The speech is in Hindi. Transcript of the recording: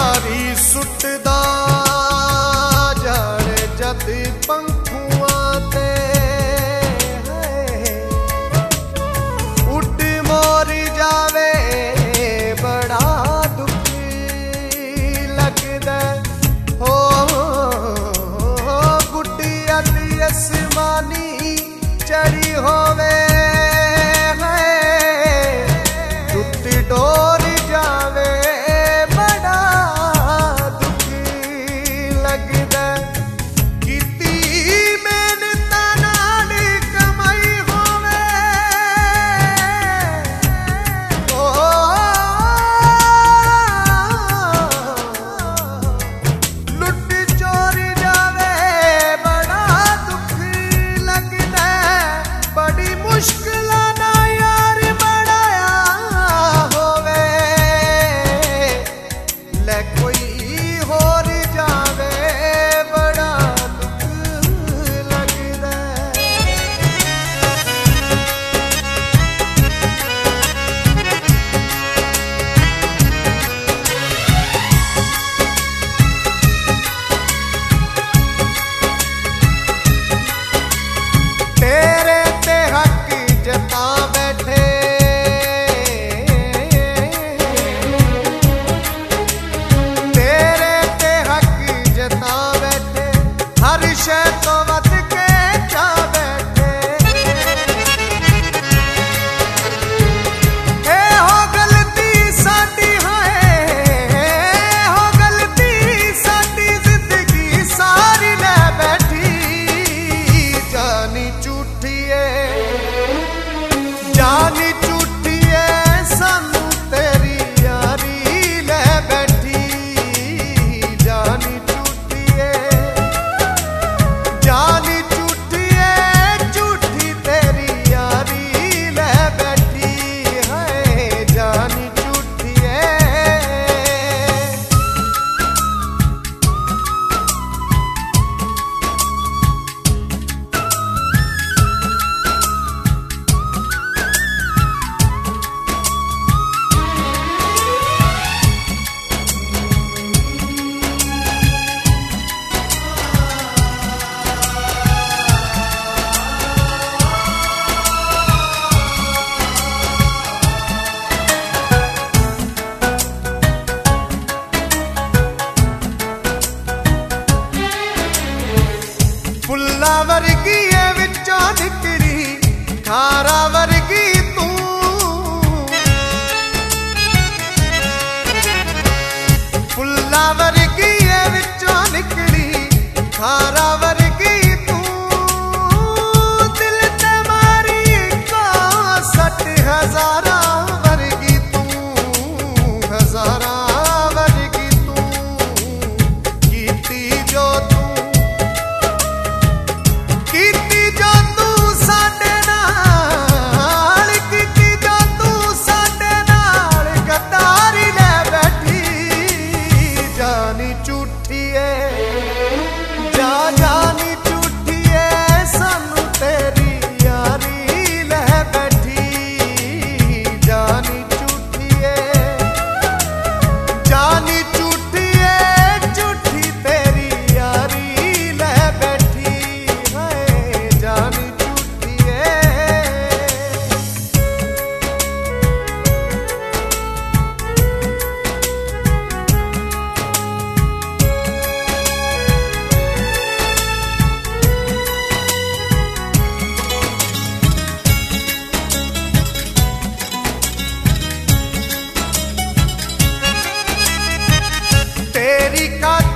यारी सुटदा जाने जद पंखुआं ते उड़ मोर जावे बड़ा दुखी लगदा हो गुड्डी अति आसमानी चढ़ी होवे टुट डोर जावे वर्गी विचों निकली खारा वर्गी तू फुल्ला वर्गी विचों निकली खारा वर्गी तू दिल ते मारी को 60,000 वर्गी तू 1000 वर्गी तू कीती जो तू कीती जो तू साडे नाल कीती जो तू साडे नाल गद्दारी ले बैठी जानी झूठी जा जानी झूठी सानू तेरी यारी ले बैठी जानी झूठी जानी झूठी झूठी तेरी यारी ले बैठी जानी झूठी तेरी का